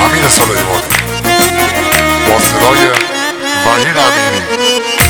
امین سلیمانی با صدای وحید امینی.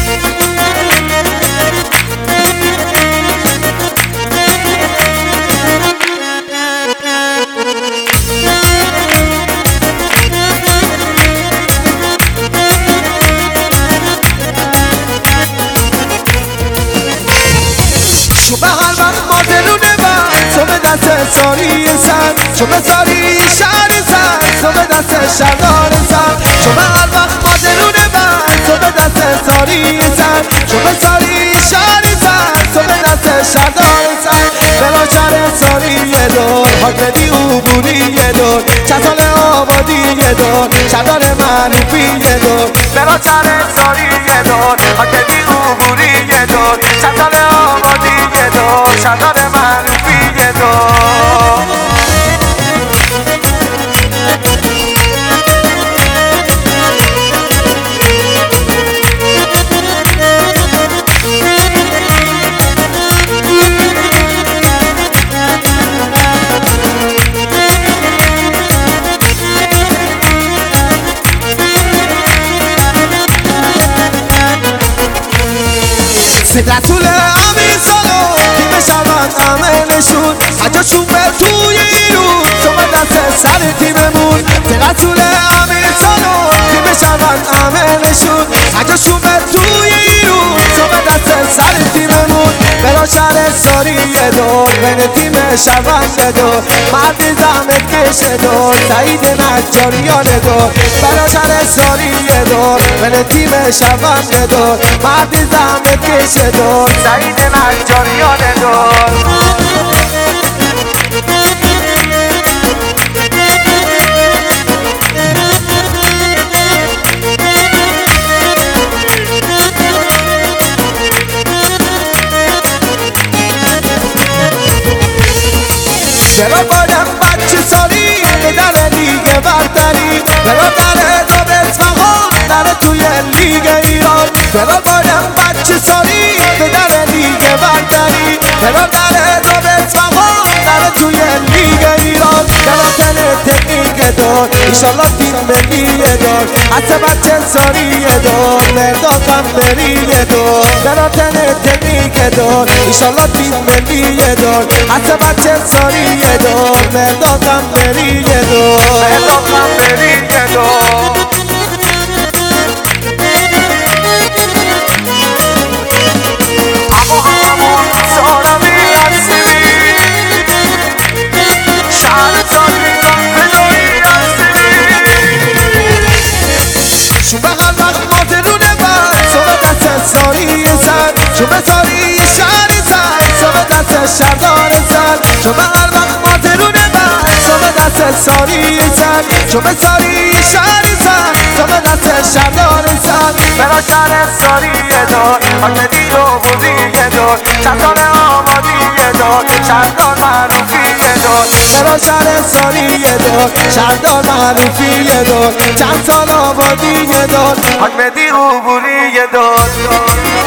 شو به هر وقت ما دلونه بند تو به دست ساری سر شو به ساری شهر سر تو به دست شهردار سر شو به هر وقت ما دلونه بند تو به دست ساری سر شو به ساری شهر سر تو به دست شهردار سر بلا شهر ساری یه دور حاکمتی عبوری یه دور چند سال آبادی یه دور شهردار معروفی یه دور بلا شهر ساری یه دور حاکمتی عبوری یه دور چند سال آبادی یه دور شهردار معروفی یه دور رسول امین سالو تیم شبان عملشون حجاشون به توی ایرون تو به دست سر تیممون رسول امین سالو تیم شبان عملشون حجاشون به توی ایرون تو به دست سر تیممون بلا شهر ساری یه دور بین تیم شبان دور مردی زحمت کشه دور سعید نجاریان دور بلا شهر ساری یه دور بین تیم شبان دور مردی زحمت کشه دور سعید نجاریان دور چرا باید بچه سالی به در لیگ برتری چرا در دو اصفهان در توی لیگ ایران چرا باید بچه سالی به در لیگ برتری چرا در دو اصفهان در توی لیگ ایران چرا تن تکنیک دار ایشالله تیم ملی دار حتی بچه سالی دار مرداد هم بری دار چرا تن تکنیک دار ایشالله تیم ملی دار حتی بچه سالی دار مردادم بری دار مردادم بری دار اما همون سارمی هستی شهر سالی بدایی هستی شو به هر وقت ما درونه بند تو به دست ساری سر شو به ساری شهر سر تو به دست شهردار سر شو به هر وقت ما درونه بند تو به دست ساری سر شو به ساری شهر سر تو به دست شهردار سر بلا شهر ساری دار حاکمتی عبوری دار چند سال آبادی دار شهردار معروفی دار بلا شهر ساری دار شهردار معروفی دار چند سال آبادی دار حاکمتی عبوری دار